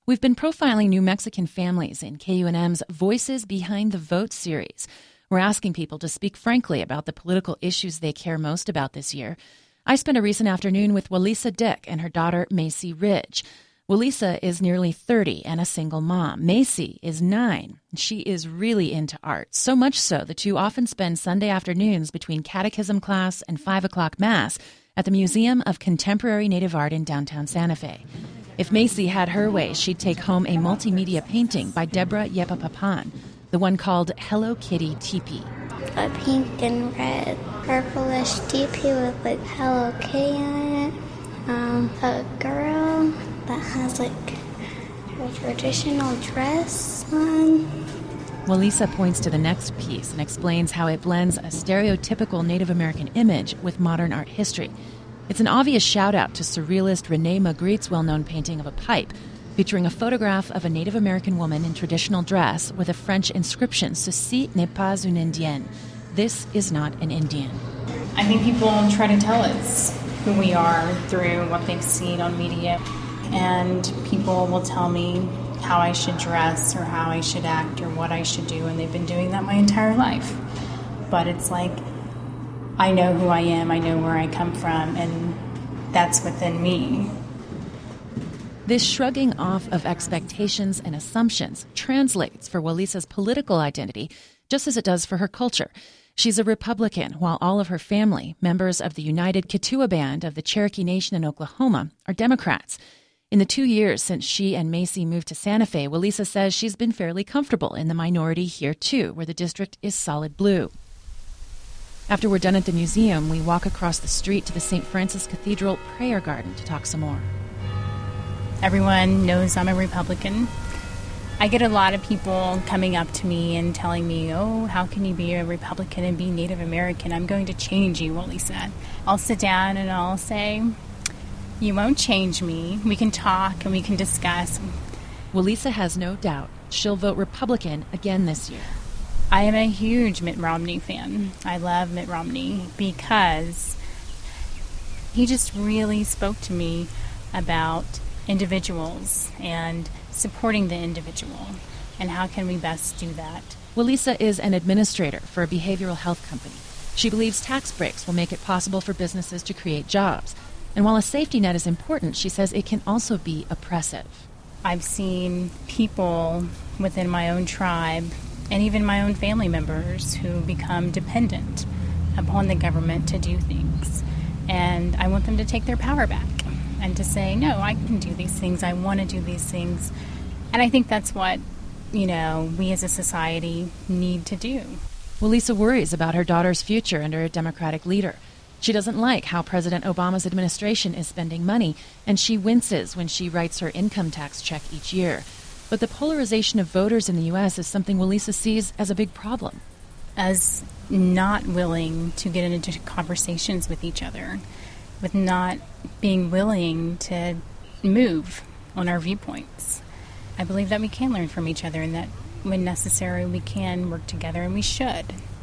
We've been profiling New Mexican families in KUNM's Voices Behind the Vote series. We're asking people to speak frankly about the political issues they care most about this year. I spent a recent afternoon with Walisa Dick and her daughter, Macy Ridge. Walisa is nearly 30 and a single mom. Macy is 9. She is really into art, so much so the two often spend Sunday afternoons between catechism class and 5 o'clock mass at the Museum of Contemporary Native Art in downtown Santa Fe. If Macy had her way, she'd take home a multimedia painting by Deborah Yepapapan, the one called Hello Kitty Teepee. A pink and red purplish teepee with Hello Kitty on it. A girl that has her traditional dress on. Walisa points to the next piece and explains how it blends a stereotypical Native American image with modern art history. It's an obvious shout-out to surrealist René Magritte's well-known painting of a pipe, featuring a photograph of a Native American woman in traditional dress with a French inscription, "Ceci n'est pas une Indienne." This is not an Indian. I think people try to tell us who we are through what they've seen on media, and people will tell me how I should dress or how I should act or what I should do, and they've been doing that my entire life. But it's like, I know who I am, I know where I come from, and that's within me. This shrugging off of expectations and assumptions translates for Walisa's political identity just as it does for her culture. She's a Republican, while all of her family, members of the United Kituwa Band of the Cherokee Nation in Oklahoma, are Democrats. In the 2 years since she and Macy moved to Santa Fe, Walisa says she's been fairly comfortable in the minority here, too, where the district is solid blue. After we're done at the museum, we walk across the street to the St. Francis Cathedral Prayer Garden to talk some more. Everyone knows I'm a Republican. I get a lot of people coming up to me and telling me, "Oh, how can you be a Republican and be Native American? I'm going to change you," Walisa. I'll sit down and I'll say, "You won't change me. We can talk and we can discuss." Walisa has no doubt she'll vote Republican again this year. I am a huge Mitt Romney fan. I love Mitt Romney because he just really spoke to me about individuals and supporting the individual and how can we best do that. Walisa is an administrator for a behavioral health company. She believes tax breaks will make it possible for businesses to create jobs. And while a safety net is important, she says it can also be oppressive. I've seen people within my own tribe and even my own family members who become dependent upon the government to do things. And I want them to take their power back and to say, no, I can do these things, I want to do these things. And I think that's what, we as a society need to do. Walisa worries about her daughter's future under a Democratic leader. She doesn't like how President Obama's administration is spending money, and she winces when she writes her income tax check each year. But the polarization of voters in the U.S. is something Walisa sees as a big problem. As not willing to get into conversations with each other, with not being willing to move on our viewpoints. I believe that we can learn from each other and that when necessary we can work together, and we should.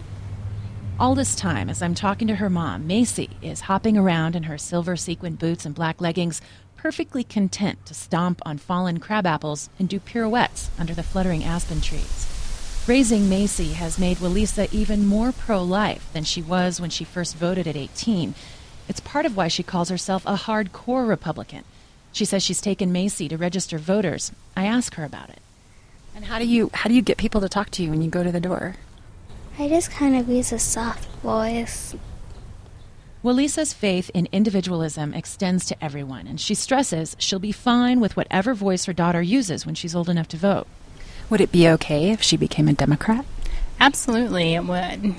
All this time, as I'm talking to her mom, Macy is hopping around in her silver sequin boots and black leggings, perfectly content to stomp on fallen crab apples and do pirouettes under the fluttering aspen trees. Raising Macy has made Walisa even more pro-life than she was when she first voted at 18. It's part of why she calls herself a hardcore Republican. She says she's taken Macy to register voters. I ask her about it. And how do you get people to talk to you when you go to the door? I just kind of use a soft voice. Walisa's faith in individualism extends to everyone, and she stresses she'll be fine with whatever voice her daughter uses when she's old enough to vote. Would it be okay if she became a Democrat? Absolutely, it would.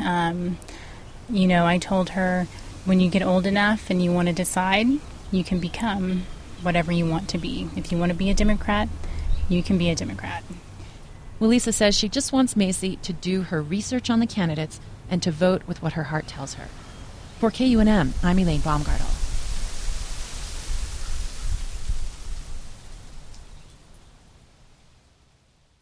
I told her, when you get old enough and you want to decide, you can become whatever you want to be. If you want to be a Democrat, you can be a Democrat. Walisa says she just wants Macy to do her research on the candidates and to vote with what her heart tells her. For KUNM, I'm Elaine Baumgartel.